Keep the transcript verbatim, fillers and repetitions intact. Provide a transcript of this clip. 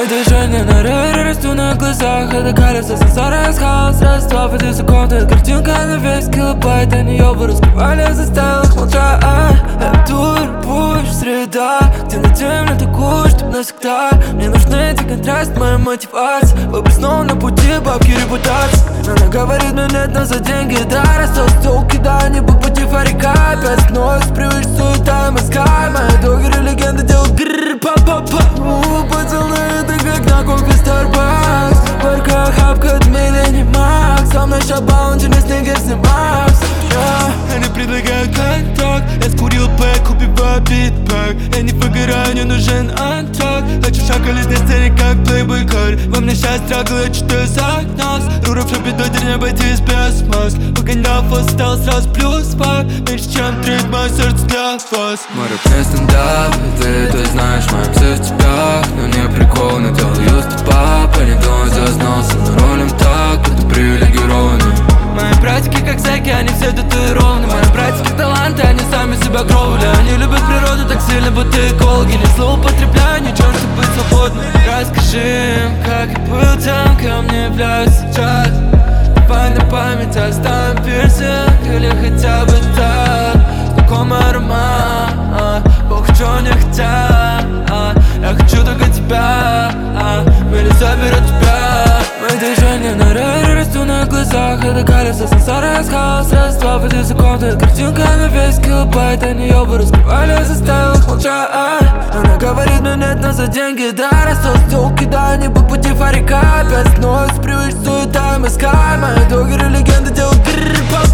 Мои движения на рейре, расту на глазах. Это кажется сенсорный хаос. Раз, два, пяти секунд, это картинка на весь килобайт. Они оба раскрывали, заставил их молчать. Тур, пуш, среда, где на тем атакуешь, чтоб навсегда. Мне нужны эти контрасты, моя мотивация. Выбор снова на пути, бабки, репутации. Она говорит, мне нет нас за деньги, да. Растел стол, кидаю небо пути фарика. Опять снова привык, суета и мозга. Моя догер и легенда делают грррр, па-па-па. Пацаны, это как на кофе Starbucks. Парка, хапка, Дмитрий Макс. Со мной шабаун, через снегер снимакс. Они предлагают контакт. Я скурил пэк, убиваю битпэк. Я не выгораю, не нужен антак. Хочу шакалить на сцене, как Playboy Card. Во мне сейчас страгл, я читаю загноз. Рура в шопе, додер, не обойтись без маск. Погонял фост, стал сразу плюс фак. Меньше чем треть, мое сердце для вас. Мой рэп не стендап, и ты, ты знаешь, моим все в тебя. Но не прикол, но делаю степа. Не думаю, зазнался, но ролим так, это привилегированный. Мои братики как зэки, они все татуированы. Мои братики таланты, они сами себя кровли. Они любят природу так сильно, будто экологи. Не злоупотребляю, ничего, чтобы быть свободным. Расскажи им, как я был тем, кем не являюсь сейчас. Давай на память оставим пирсинг, или хотя бы так. Знакомый аромат, Бог чего не хотят. Я хочу только тебя, мир заберет тебя. Мои движения на рейре, расту на глазах. Это кажется сенсорный хаос. Раз, два, пяти секунд, это картинка на весь килобайт. Они оба раскрывали, заставил их молчать. Она говорит, мне нет нас за деньги, да. Растел стол, кидаю небо пути фарика. Опять снова привык, суета и мозга. Моя догер и легенда делают грррр.